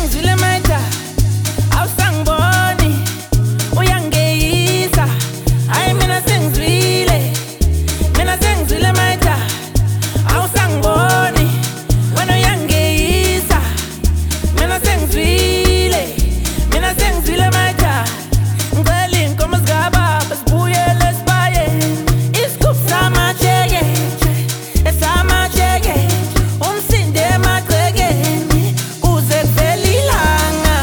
sengizwile maita awusangiboni uyangeyisa hayi mina sengizwile maita awusangiboni wena uyangeyisa mina sengizwile maita ngicela inkomo zikababa sibuyele sibaye isigubhu samajeke umsinde emagcekeni kuze kuvele ilanga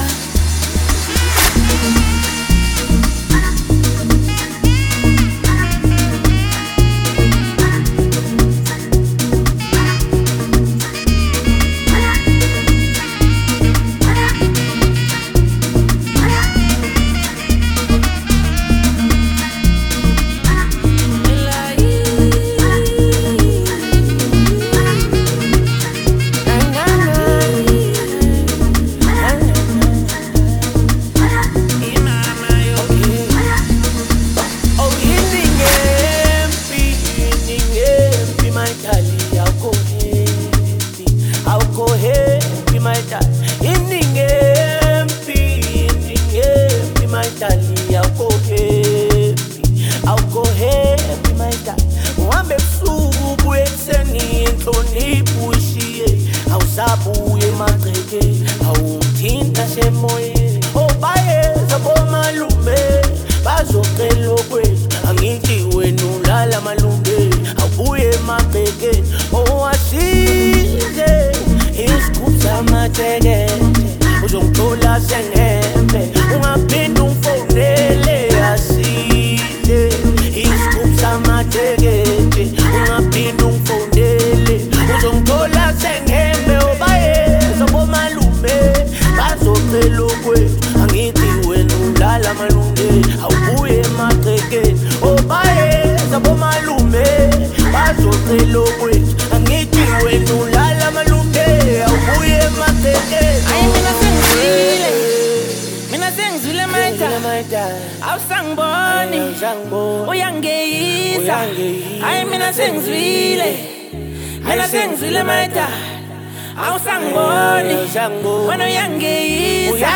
awusabuye emagcekeni awumthinta semoyeni obayeza bomalume bazocela okwethu angithi wena ulala malume awubuye emagcekeni owasize isigubhu samajeke uzongithola sengembe ungaphinde ungifowunele asize isigubhu samajeke ungaphinde ungifowunele uzongithola sengembe obayeza bomalume bazocela okwethu angithi wena ulala malunge awubuye emagcekeni obayeza bomalume bazocela okwethu angithi wena ulala malunge awubuye emagcekeni hayi mina sengizwile maita awusangiboni uyangeyisa hayi mina sengizwile maita awusangiboni wena uyangeyisa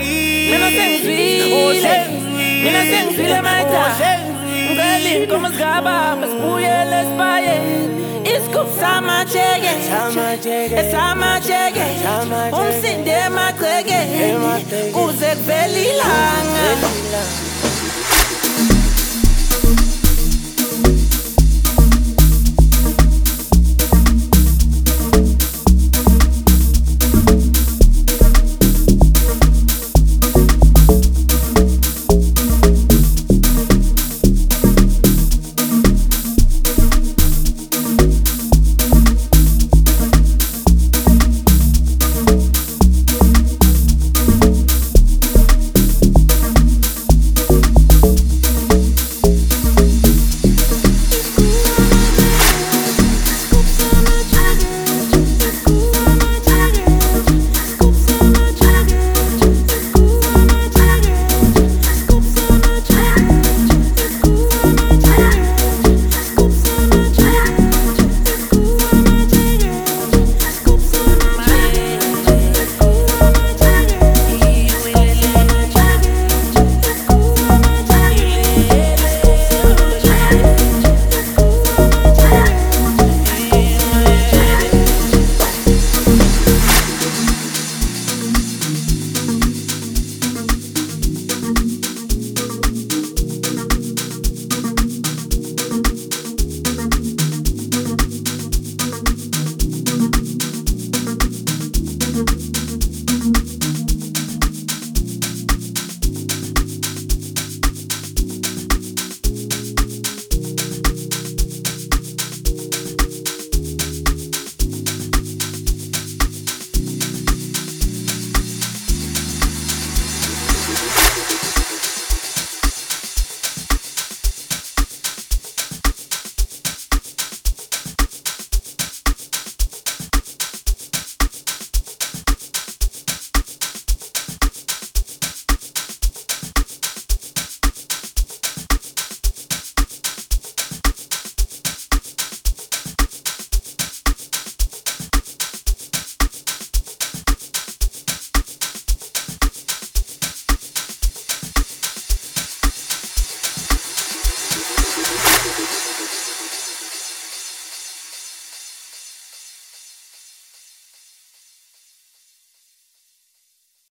mina sengizwile maita ngicela inkomo zikababa sibuyele sibaye isigubhu samajeke umsinde emagcekeni kuze kuvele ilanga